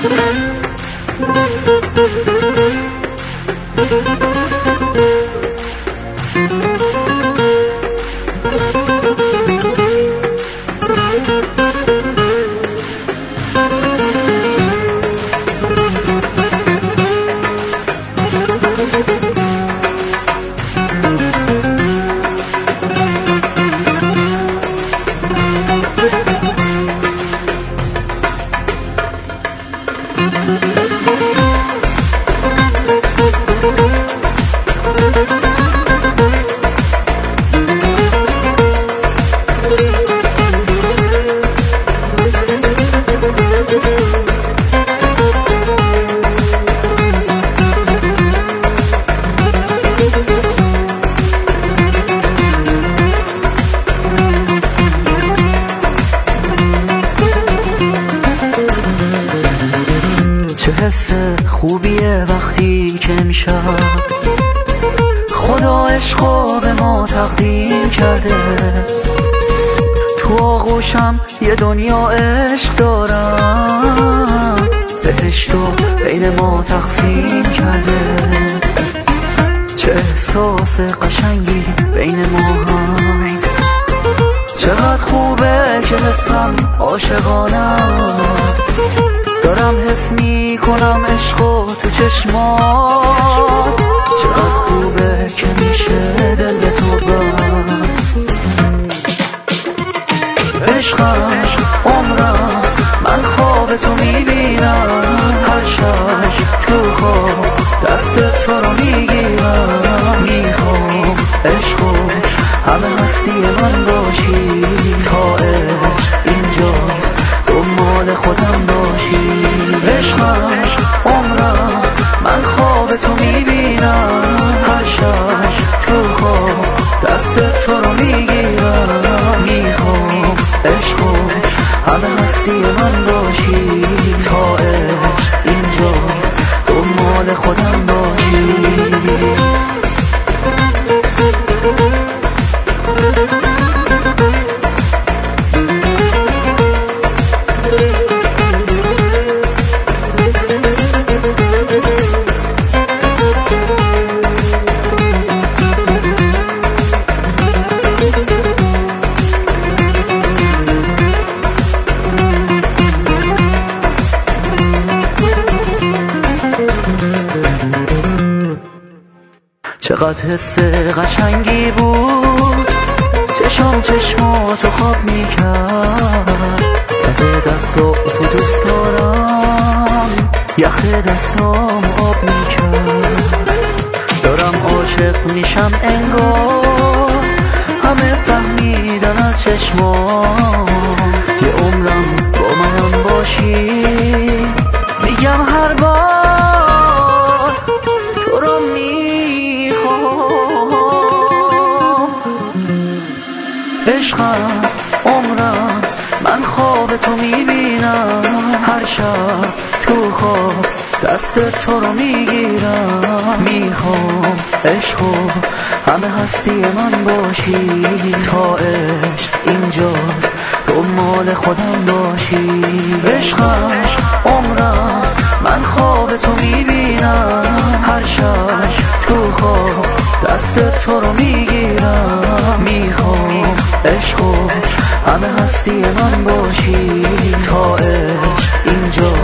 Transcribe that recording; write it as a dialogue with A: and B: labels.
A: چه حس خوبیه وقتی که امشب خدا عشقو به ما تقدیم کرده. تو آغوشم یه دنیا عشق دارم، بهشتو بین ما تقسیم کرده. چه احساس قشنگی بین ما هست، چقدر خوبه که حسم عاشقانه. دارم حس میکنم عشقو تو چشمات، چقدر خوبه که میشه دل به تو بست. عشقم عمرم من خواب تو میبینم، هر شب تو خواب دست تو رو میگیرم. میخوام عشقو همه هستی من باشی، تا عشق اینجاست دنبال خودم باشی. عشقم عمرم من خواب تو میبینم، هر شب تو خواب دست تو رو میگیرم. میخوام عشقو همه هستی من باشی، تا عشق اینجاست دنبال خودم باشی. چقدر حس قشنگی بود، چشم چشماتو خواب میکرد. ته دستو تو دوست دارم، یخ دستام آب میکرد. دارم عاشق میشم انگار، همه فهمیدن از چشمام. یه عمرم با من باشی، میگم هر بار تو رو عشقم عمرم من خواب تو میبینم، هر شب تو خواب دست تو رو میگیرم. میخوام عشقو همه هستی من باشی، تا عشق اینجاست دنبال خودم باشی. عشقم عمرم من خواب تو میبینم، هر شب تو خواب دست تو رو میگیرم. میخوام عشقو همه هستی من باشی، تا عشق اینجا